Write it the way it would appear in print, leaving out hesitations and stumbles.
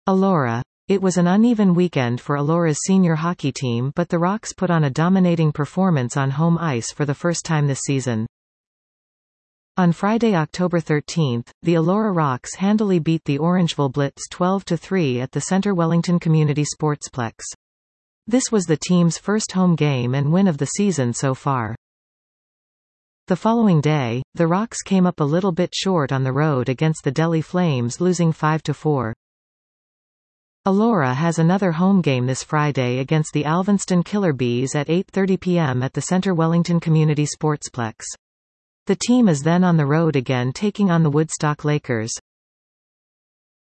Elora. It was an uneven weekend for Elora's senior hockey team, but the Rocks put on a dominating performance on home ice for the first time this season. On Friday, October 13, the Elora Rocks handily beat the Orangeville Blitz 12-3 at the Centre Wellington Community Sportsplex. This was the team's first home game and win of the season so far. The following day, the Rocks came up a little bit short on the road against the Delhi Flames, losing 5-4. Elora has another home game this Friday against the Alvinston Killer Bees at 8:30 p.m. at the Centre Wellington Community Sportsplex. The team is then on the road again taking on the Woodstock Lakers.